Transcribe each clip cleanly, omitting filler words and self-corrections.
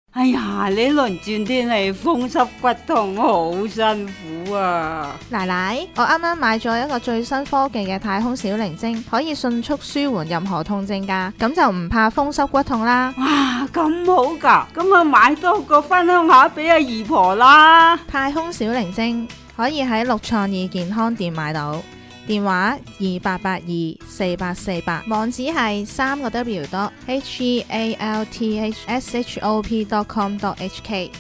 哎呀，呢輪轉天氣風濕骨痛，好辛苦啊！ 奶奶，我啱啱買咗一個最新科技嘅太空小靈精，可以迅速舒緩任何痛症㗎，咁就唔怕風濕骨痛啦。 哇，咁好㗎，咁啊買多個分享下俾阿姨婆啦。 太空小靈精可以喺六創意健康店買到，電話28824848，網址係www.healthshop.com.hk。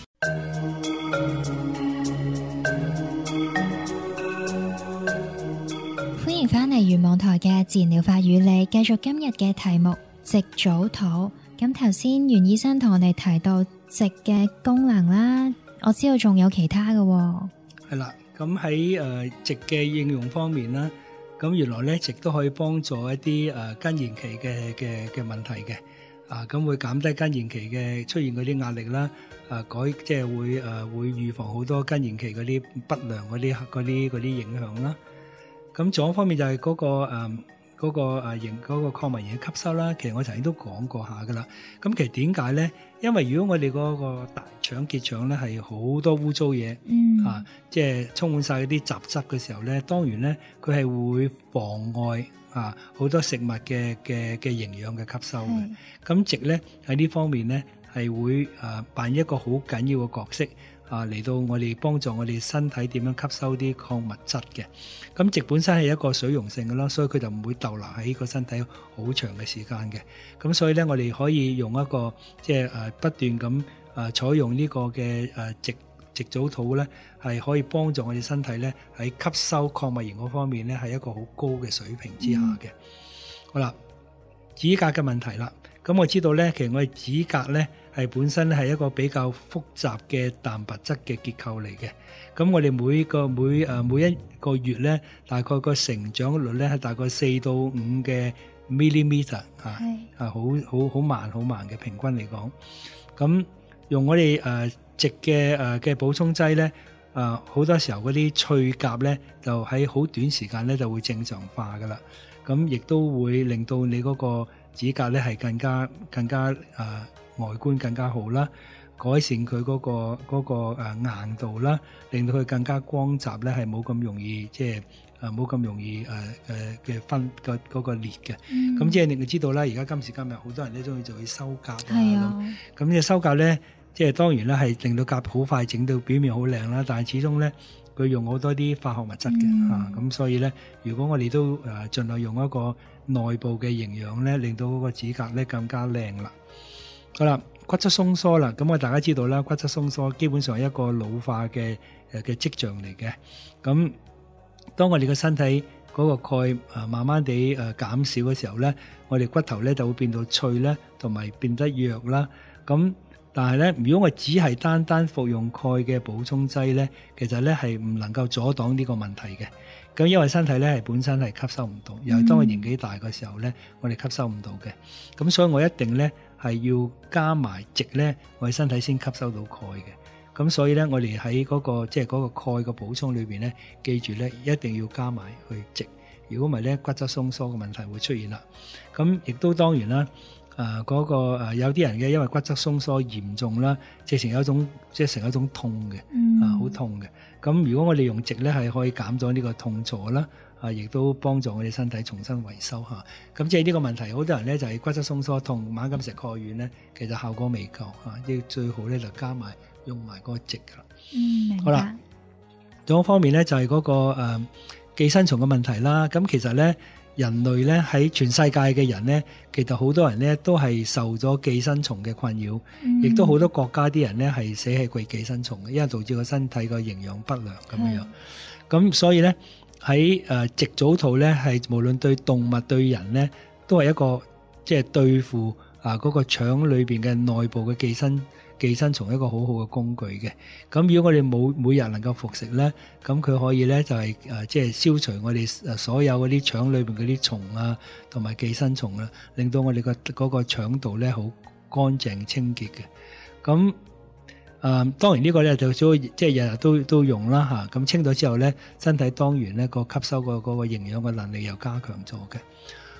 歡迎返嚟原網台嘅自然療法與你，繼續今日嘅題目矽藻土。咁頭先袁醫生同我哋提到矽嘅功能啦，我知道仲有其他嘅喎。 係啦，咁喺矽嘅應用方面啦，咁原來咧矽都可以幫助一啲更年期嘅問題嘅，咁會減低更年期嘅出現嗰啲壓力啦，即係會預防好多更年期嗰啲不良嗰啲影響啦。咁仲有一方面就係嗰個礦物鹽嘅吸收啦，其實我曾經都講過下噶啦。咁其實點解咧？因為如果我哋嗰個大腸結腸咧係好多污糟嘢，即係充滿晒嗰啲雜質嘅時候咧，當然咧佢係會妨礙好多食物嘅營養嘅吸收嘅。咁矽咧喺呢方面咧係會扮一個好緊要嘅角色。嚟到我哋幫助我哋身體點樣吸收啲礦物質嘅。咁矽本身係一個水溶性嘅啦，所以佢就唔會逗留喺個身體好長嘅時間嘅。咁所以咧，我哋可以用一個即係不斷咁採用呢個嘅矽藻土咧，係可以幫助我哋身體咧喺吸收礦物鹽嗰方面咧係一個好高嘅水平之下嘅。好啦，指甲嘅問題啦。咁我知道咧，其實我哋指甲咧係本身係一個比較複雜嘅蛋白質嘅結構嚟嘅。咁我哋每一個月咧，大概個成長率咧係大概4到5嘅 millimeter 好慢嘅平均嚟講。咁用我哋矽嘅補充劑咧，好多時候嗰啲脆甲咧就喺好短時間咧就會正常化噶啦。咁亦都會令到你嗰個指甲咧係更加外觀更加好啦，改善佢嗰個硬度啦，令到佢更加光澤咧係冇咁容易冇咁容易嘅分嗰個裂嘅。咁即係你知道啦，而家今時今日好多人咧中意做去修甲咁呢修甲咧，即係當然啦係令到甲好快整到表面好靚啦，但係始終咧佢用好多啲化學物質嘅咁所以咧，如果我哋都盡量用一個內部嘅營養咧，令到嗰個指甲咧更加靚啦。好啦，骨質鬆疏啦，咁我大家知道啦，骨質鬆疏基本上係一個老化嘅跡象嚟嘅。咁當我哋嘅身體嗰個鈣慢慢地減少嘅時候咧，我哋骨頭咧就會變到脆啦，同埋變得弱啦。咁但係咧，如果我只係單單服用鈣嘅補充劑咧，其實咧係唔能夠阻擋呢個問題嘅。咁因為身體咧係本身係吸收唔到，又係當佢年紀大嘅時候咧，我哋吸收唔到嘅。咁所以我一定咧係要加埋矽咧，我哋身體先吸收到鈣嘅。咁所以咧，我哋喺嗰個即係嗰個鈣嘅補充裏邊咧，記住咧一定要加埋去矽。如果唔係咧，骨質鬆疏嘅問題會出現啦。咁亦都當然啦。有啲人嘅，因為骨質鬆疏嚴重啦，直情有一種成一種痛嘅，好痛嘅。咁如果我哋用矽咧，係可以減咗呢個痛楚啦，亦都幫助我哋身體重新維修下。咁即係呢個問題，好多人咧就係骨質鬆疏痛，猛咁食鈣丸咧，其實效果未夠要最好咧就加埋用埋嗰個矽噶啦。 明白。 好啦，仲有一方面咧就係嗰個寄生蟲嘅問題啦。咁其實咧。人類咧喺全世界嘅人咧，其實好多人咧都係受咗寄生蟲嘅困擾，亦都好多國家啲人咧係死喺佢寄生蟲嘅，因為導致個身體個營養不良咁樣。咁所以咧喺矽藻土咧係無論對動物對人咧都係一個即係對付嗰個腸裏邊嘅內部嘅寄生蟲一個好好嘅工具嘅。咁如果我哋每日能夠服食咧，咁佢可以咧就係即係消除我哋所有嗰啲腸裏邊嗰啲蟲啊，同埋寄生蟲啦，令到我哋嗰個腸道咧好乾淨清潔嘅。咁當然呢個咧就即係日日都用啦嚇。咁清咗之後咧，身體當然咧個吸收嗰個營養嘅能力又加強咗嘅。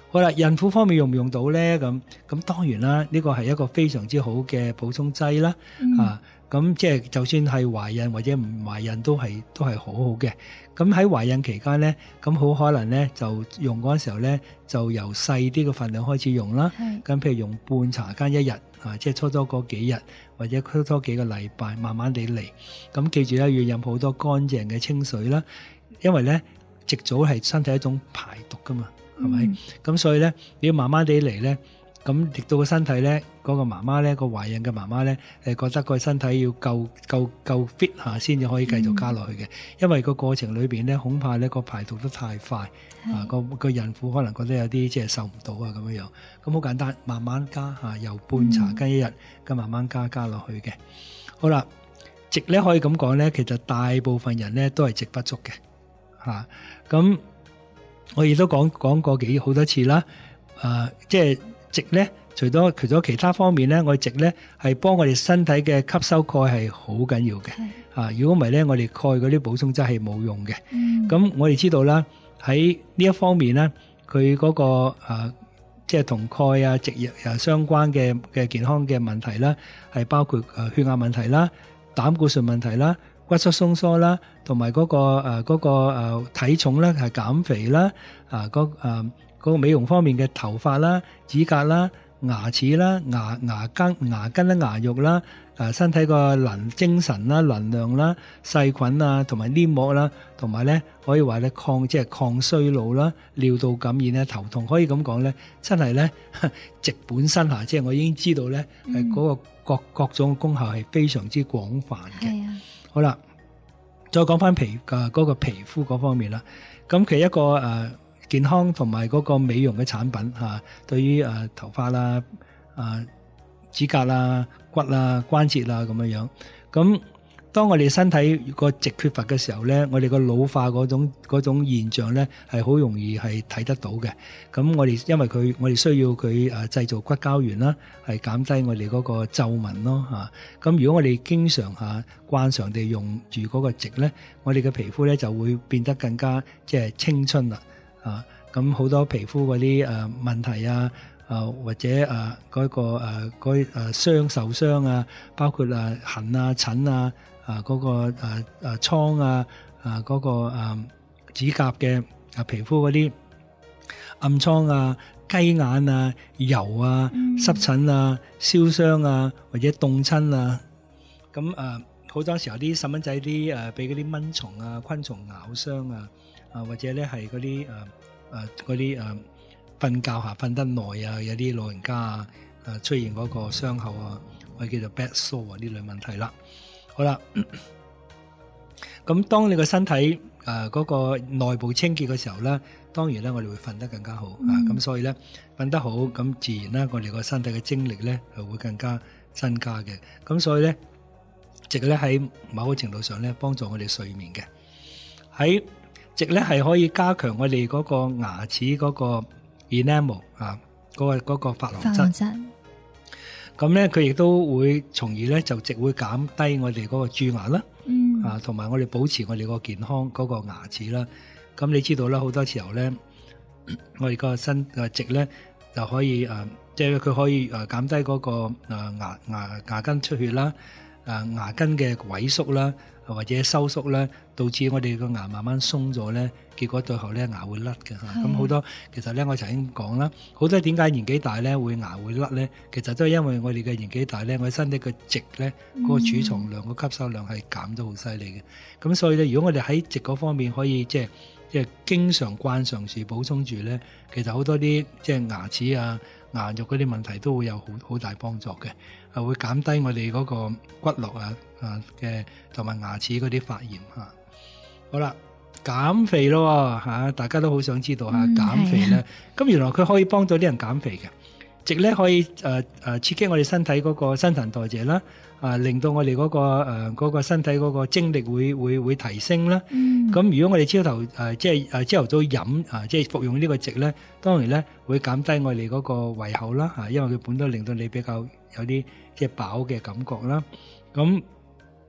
好啦，孕婦方面用唔用到咧？咁當然啦，呢個係一個非常之好嘅補充劑啦。咁即係就算係懷孕或者唔懷孕都係好好嘅。咁喺懷孕期間咧，咁好可能咧就用嗰陣時候咧，就由細啲嘅份量開始用啦。咁譬如用半茶間一日，即係初嗰幾日或者初幾個禮拜，慢慢地嚟。咁記住咧，要飲好多乾淨嘅清水啦，因為咧矽藻係身體一種排毒噶嘛，係咪？咁所以咧你要慢慢地嚟咧。咁令到個身體咧，嗰個媽媽咧，個懷孕嘅媽媽咧，覺得個身體要夠 fit 下先至可以繼續加落去嘅，因為個過程裏邊咧，恐怕咧個排毒得太快，個孕婦可能覺得有啲即係受唔到啊咁樣樣。咁好簡單，慢慢加由半茶羹一日咁慢慢加落去嘅。好啦，矽咧可以咁講咧，其實大部分人咧都係矽不足嘅，咁我亦都講過好多次啦，即係。矽咧，除咗其他方面咧，我哋矽咧係幫我哋身體嘅吸收鈣係好緊要嘅。如果唔係咧，我哋鈣嗰啲補充劑係冇用嘅。咁我哋知道啦，喺呢一方面咧，佢嗰個即係同鈣啊、矽液相關嘅健康嘅問題啦，係包括血壓問題啦、膽固醇問題啦、骨質鬆疏啦，同埋嗰個體重咧係減肥啦，嗰個美容方面嘅頭髮啦、指甲啦、牙齒啦、牙根啦、牙肉啦、身體個精神啦、能量啦、細菌啊，同埋黏膜啦，同埋咧可以話咧抗衰老啦、尿道感染咧、頭痛，可以咁講咧，真係咧矽本身即係我已經知道咧係嗰個各種功效係非常之廣泛嘅。好啦，再講翻嗰個皮膚嗰方面啦，咁其實一個健康同埋嗰個美容嘅產品對於頭髮啦、指甲啦、骨啦、關節啦咁樣樣。咁當我哋身體個矽缺乏嘅時候咧，我哋個老化嗰種現象咧係好容易係睇得到嘅。咁因為我哋需要佢製造骨膠原啦，係減低我哋嗰個皺紋咯咁如果我哋經常慣常地用住嗰個矽咧，我哋嘅皮膚咧就會變得更加即係青春啦。咁好多皮膚嗰啲問題或者嗰個受傷啊，包括痕啊、疹啊、嗰個瘡啊、嗰個指甲嘅皮膚嗰啲暗瘡啊、雞眼啊、油啊、濕疹啊、燒傷啊，或者凍親啊，咁好多時候啲細蚊仔啲俾嗰啲蚊蟲啊、昆蟲咬傷啊。或者咧係嗰啲瞓覺瞓得耐啊，有啲老人家出現嗰個傷口我叫做 bad sore 呢類問題啦。好啦，咁當你個身體嗰個內部清潔嘅時候咧，當然咧我哋會瞓得更加好咁所以咧瞓得好，咁自然咧我哋個身體嘅精力咧係會更加增加嘅。咁所以咧，矽咧喺某個程度上咧幫助我哋睡眠嘅。喺矽咧係可以加強我哋嗰個牙齒嗰個 enamel 嗰個珐琅質。咁咧佢亦都會從而咧就矽會減低我哋嗰個蛀牙啦。同埋我哋保持我哋個健康嗰個牙齒啦。咁你知道啦，好多時候咧，我哋個身矽咧就可以即係佢可以減低嗰個牙根出血啦，牙根嘅萎縮啦，或者收縮咧，導致我哋個牙慢慢鬆咗咧，結果最後咧牙會甩嘅。咁好多其實咧，我曾經講啦，好多點解年紀大咧會牙會甩咧？其實都係因為我哋嘅年紀大咧，我哋身體嘅矽咧嗰個儲藏量、個吸收量係減得好犀利嘅。咁所以咧，如果我哋喺矽嗰方面可以即係經常慣常時補充住咧，其實好多啲即係牙齒牙肉嗰啲問題都會有好大幫助嘅，會減低我哋嗰個骨骼嘅同埋牙齒嗰啲發炎嚇。好啦，減肥咯嚇，大家都好想知道嚇減肥咧。咁原來佢可以幫到啲人減肥嘅，矽咧可以刺激我哋身體嗰個新陳代謝啦，令到我哋嗰個身體嗰個精力會提升啦。咁如果我哋朝頭朝頭早飲即係服用呢個矽咧，當然咧會減低我哋嗰個胃口啦嚇，因為佢本身令到你比較有啲即係飽嘅感覺啦。咁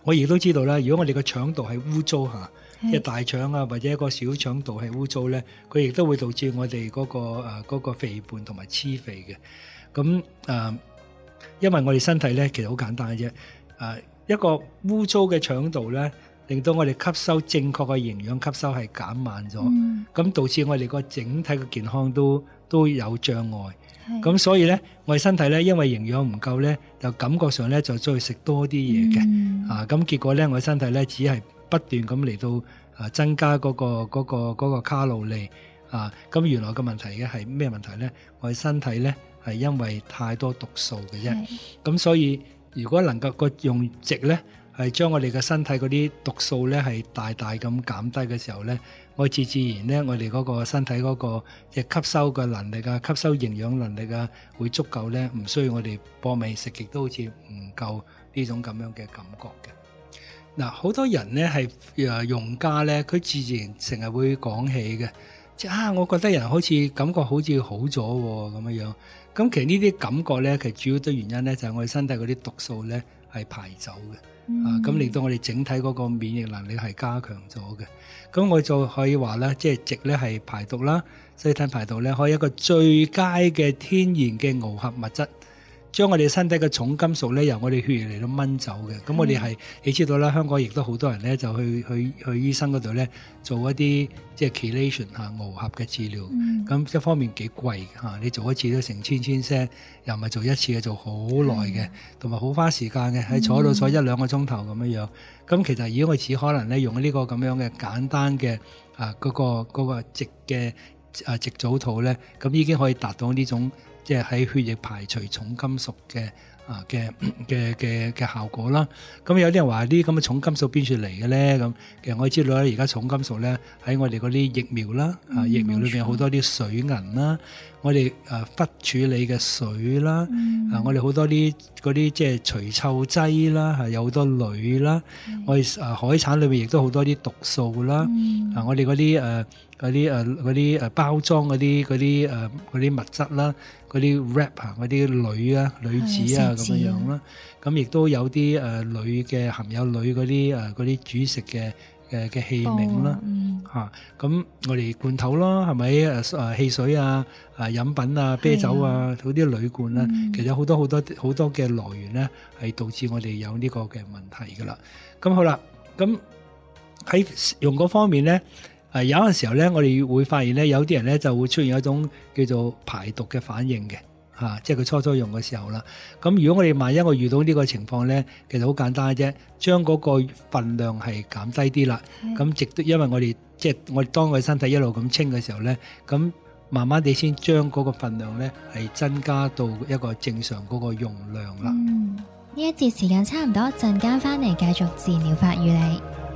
我亦都知道啦，如果我哋個腸道係污糟嚇， 係即係大腸啊或者一個小腸道係污糟咧，佢亦都會導致我哋嗰個肥胖同埋黐肥嘅。咁因為我哋身體咧其實好簡單嘅啫，一個污糟嘅腸道咧，令到我哋吸收正確嘅營養吸收係減慢咗，咁導致我哋個整體嘅健康都有障礙。咁所以咧，我哋身體咧，因為營養唔夠咧，就感覺上咧就再食多啲嘢嘅，咁結果咧，我哋身體咧只係不斷咁嚟到增加嗰個卡路里，咁原來個問題嘅係咩問題咧？我哋身體咧係因為太多毒素嘅啫，咁所以如果能夠用直咧，係將我哋嘅身體嗰啲毒素咧係大大咁減低嘅時候咧，我自然咧，我哋嗰個身體嗰個即係吸收嘅能力啊，吸收營養能力啊，會足夠咧，唔需要我哋搏命食極都好似唔夠呢種咁樣嘅感覺嘅。嗱，好多人咧係用家咧，佢自然成日會講起嘅，即係我覺得人好似感覺好似好咗咁樣樣。咁其實呢啲感覺咧，其實主要的原因咧就係我哋身體嗰啲毒素咧係排走嘅。咁令到我哋整體嗰個免疫能力係加強咗嘅，咁我就可以話咧，即係直咧係排毒啦，細菌排毒咧可以一個最佳嘅天然嘅螯合物質，將我哋身體嘅重金屬咧由我哋血液嚟到掹走嘅。咁我哋係你知道啦，香港亦都好多人咧就去醫生嗰度咧做一啲即係 chelation 螯合嘅治療，咁一方面幾貴嚇，你做一次都成千聲，又唔係做一次嘅，做好耐嘅，同埋好花時間嘅，喺坐到坐1-2個鐘頭咁樣樣。咁其實如果我只可能咧用呢個咁樣嘅簡單嘅嗰個直嘅直藻土咧，咁已經可以達到呢種即係喺血液排除重金屬嘅效果啦。咁有啲人話啲咁嘅重金屬邊處嚟嘅咧？咁其實我知道咧，而家重金屬咧喺我哋嗰啲疫苗啦，疫苗裏邊好多啲水銀啦，我哋氟處理嘅水啦，我哋好多啲嗰啲即係除臭劑啦，有好多鋁啦，我哋海產裏邊亦都好多啲毒素啦，我哋嗰啲包裝嗰啲物質啦，嗰啲 wrap 嗰啲鋁啊、鋁紙啊咁樣樣啦，咁亦都有啲鋁嘅含有鋁嗰啲煮食嘅器皿啦，咁我哋罐頭啦，係咪汽水啊、飲品啊、啤酒啊嗰啲鋁罐啦，其實有好多嘅來源咧，係導致我哋有呢個嘅問題噶啦。咁好啦，咁喺用嗰方面咧。有陣時候咧，我哋會發現咧，有啲人咧就會出現一種叫做排毒嘅反應嘅，即係佢初用嘅時候啦。咁如果我哋萬一我遇到呢個情況咧，其實好簡單嘅啫，將嗰個份量係減低啲啦。咁直到因為我哋即係我哋當我哋身體一路咁清嘅時候咧，咁慢慢地先將嗰個份量咧係增加到一個正常嗰個用量啦。 呢一節時間差唔多，陣間翻嚟繼續自然療法與你。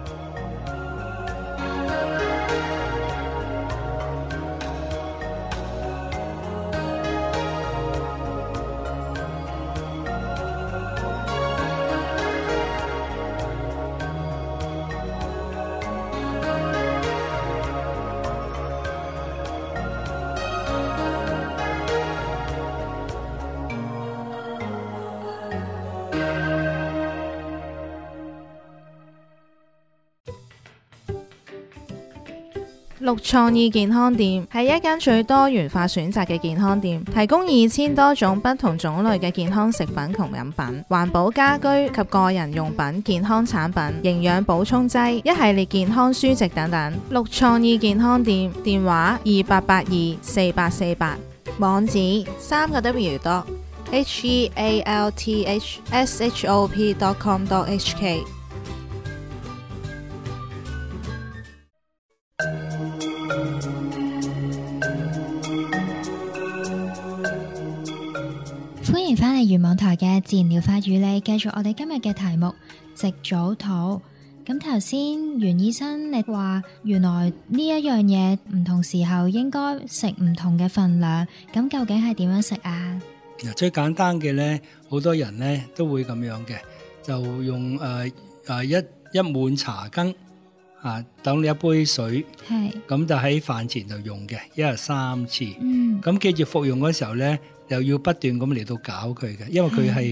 綠創意健康店係一間最多元化選擇嘅健康店，提供2000多種不同種類嘅健康食品同飲品、環保家居及個人用品、健康產品、營養補充劑、一系列健康書籍等等。綠創意健康店電話28824848，網址3www.healthshop.com.hk。 歡迎返嚟原網台嘅自然療法與你，繼續我哋今日嘅題目直藻土。咁頭先袁醫生你話原來呢一樣嘢唔同時候應該食唔同嘅份量，咁究竟係點樣食啊？ 最簡單嘅咧，好多人咧都會咁樣嘅，就用一滿茶羹等你一杯水，咁就喺飯前就用嘅，一日3次。咁記住服用嗰時候咧，又要不斷咁嚟到攪佢嘅，因為佢係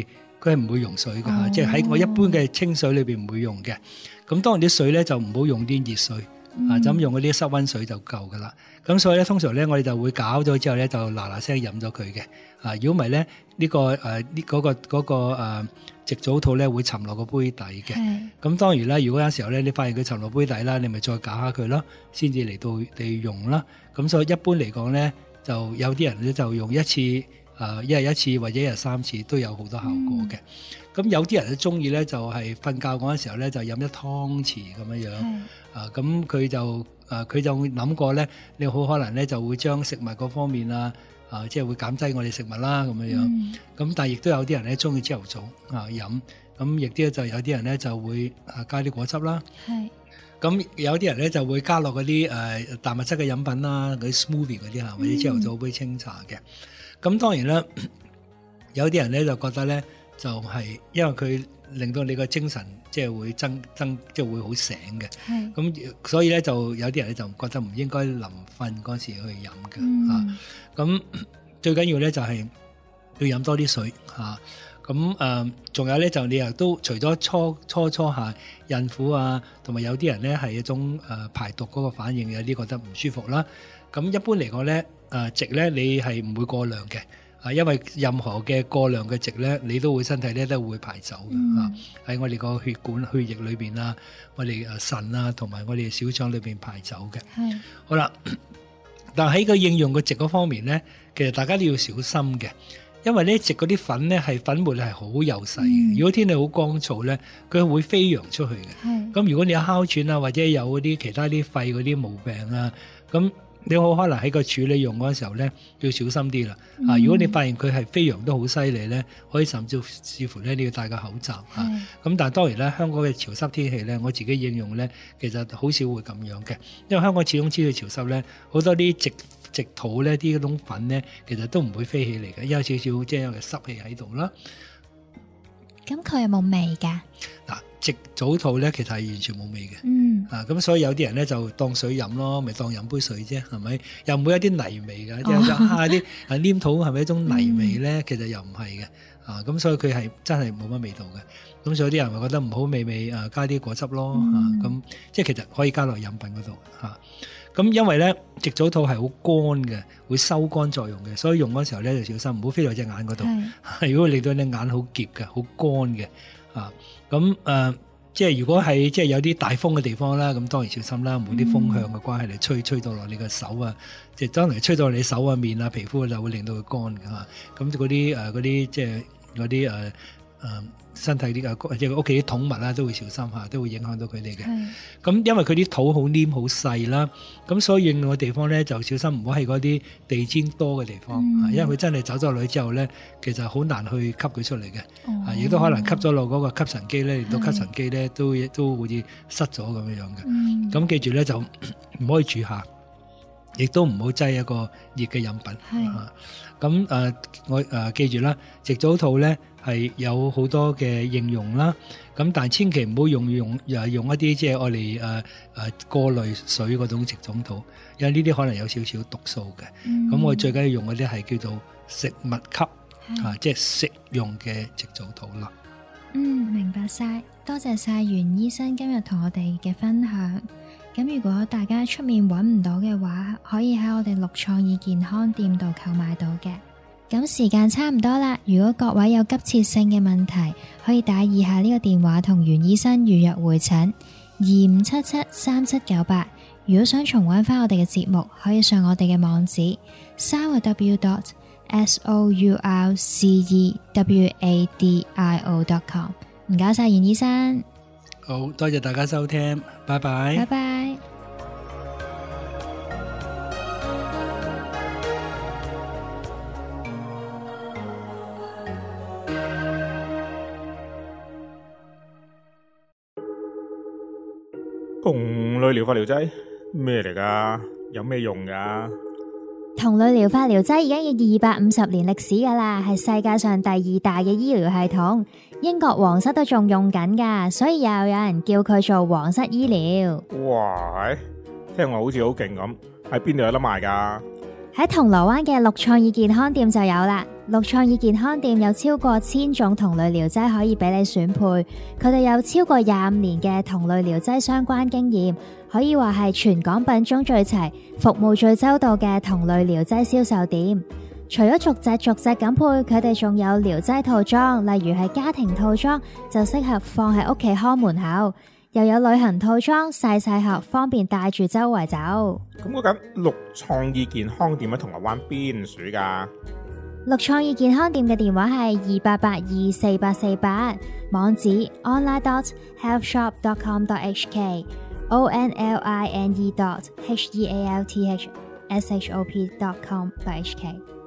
佢係唔會溶水㗎，即係喺我一般嘅清水裏邊唔會用嘅。咁當然啲水咧就唔好用啲熱水，就咁用嗰啲室溫水就夠㗎啦。咁所以咧通常咧我哋就會攪咗之後咧就嗱聲飲咗佢嘅。如果唔係咧呢個嗰個矽藻土咧會沉落個杯底嘅。咁當然啦，如果有時候咧你發現佢沉落杯底啦，你咪再攪下佢咯，先至嚟到你用啦。咁所以一般嚟講咧，就有啲人咧就用一次，一日一次或者一日3次都有好多效果嘅。咁有啲人咧中意咧就係瞓覺嗰陣時候咧就飲一湯匙咁樣樣。咁佢就諗過咧，你好可能咧就會將食物嗰方面即係會減低我哋食物啦咁樣樣。咁但係亦都有啲人咧中意朝頭早飲，咁亦都就有啲人咧就會加啲果汁啦。咁有啲人咧就會加落嗰啲蛋白質嘅飲品啦，嗰啲 smoothie 嗰啲或者朝頭早杯清茶嘅。咁當然啦，有啲人咧就覺得咧就係因為佢令到你個精神即係會增即係會好醒嘅。咁所以咧就有啲人咧就覺得唔應該臨瞓嗰時去飲嘅。咁最緊要咧就係要飲多啲水嚇。咁仲有咧就你又都除咗初下孕婦同埋有啲人咧係一種排毒嗰個反應，有啲覺得唔舒服啦。咁一般嚟講咧矽咧你係唔會過量嘅。因為任何嘅過量嘅矽咧，你都會身體咧都會排走嘅。喺我哋個血管血液裏邊我哋腎同埋我哋小腸裏邊排走嘅。好啦，但喺個應用個矽嗰方面咧，其實大家都要小心嘅，因為咧矽嗰啲粉咧係粉末係好幼細嘅。如果天氣好乾燥咧，佢會飛揚出去嘅。咁如果你有哮喘或者有嗰啲其他啲肺嗰啲毛病咁你好可能喺個處理用嗰陣時候咧，要小心啲啦。如果你發現佢係飛揚得好犀利咧，可以甚至乎咧你要戴個口罩。咁但係當然咧，香港嘅潮濕天氣咧，我自己應用咧，其實好少會咁樣嘅，因為香港始終天氣潮濕咧，好多啲矽土咧，啲嗰種粉咧，其實都唔會飛起嚟嘅，因為有少少即係有個濕氣喺度啦。 咁佢有冇味㗎？ 嗱，矽藻土咧，其實係完全冇味嘅。咁所以有啲人咧就當水飲咯，咪當飲杯水啫，係咪？又唔會有啲泥味㗎，即係啲黏土係咪一種泥味咧？其實又唔係嘅。咁所以佢係真係冇乜味道嘅。咁所以啲人咪覺得唔好味，加啲果汁咯。咁即係其實可以加落飲品嗰度。咁因為咧矽藻土係好乾嘅，會收乾作用嘅，所以用嗰時候咧就小心，唔好飛落隻眼嗰度。如果令到你眼好澀嘅，好乾嘅。咁即係如果係即係有啲大風嘅地方啦，咁當然小心啦，冇啲風向嘅關係嚟吹到落你個手即係當然吹到你手面皮膚就會令到佢乾嘅嚇。咁嗰啲即係嗰啲身體啲即係屋企啲寵物都會小心都會影響到佢哋嘅。咁因為佢啲土好黏好細啦，咁所以應用嘅地方咧就小心，唔好係嗰啲地氈多嘅地方。因為佢真係走咗落去之後咧，其實好難去吸佢出嚟嘅。亦都可能吸咗落嗰個吸塵機咧，令到吸塵機咧都好似塞咗咁樣嘅。咁記住咧就唔可以煮下，亦都唔好擠一個熱嘅飲品。咁我記住啦，矽藻土咧係有好多嘅應用啦。咁但係千祈唔好用一啲即係愛嚟過濾水嗰種矽藻土，因為呢啲可能有少少毒素嘅。咁我最緊要用嗰啲係叫做食物級即係食用嘅矽藻土啦。 明白晒，多謝晒袁醫生今日同我哋嘅分享。咁如果大家出面揾唔到嘅話，可以喺我哋綠創意健康店度購買到嘅。咁時間差唔多啦，如果各位有急切性嘅問題，可以打以下呢個電話同袁醫生預約會診25773798。如果想重溫翻我哋嘅節目，可以上我哋嘅網址www.sourcewadio.com。唔該晒袁醫生。 好多謝大家收聽，拜拜。 拜拜。 同類療法療劑咩嚟㗎？有咩用㗎？ 同類療法療劑已經有250年歷史㗎啦，係世界上第2大嘅醫療系統。英國皇室都仲用緊㗎，所以又有人叫佢做皇室醫療。 哇，聽落好似好勁咁，喺邊度有得賣㗎？ 喺銅鑼灣嘅綠創意健康店就有啦。綠創意健康店有超過1000種同類療劑可以俾你選配，佢哋有超過25年嘅同類療劑相關經驗，可以話係全港品種最齊、服務最周到嘅同類療劑銷售店。除咗逐隻咁配，佢哋仲有療劑套裝，例如係家庭套裝就適合放喺屋企看門口，又有旅行套裝細盒，方便帶住周圍走。 咁嗰間綠創意健康店喺銅鑼灣邊處㗎？ 綠創意健康店嘅電話係28824848，網址 online.healthshop.com.hk online.healthshop.com.hk。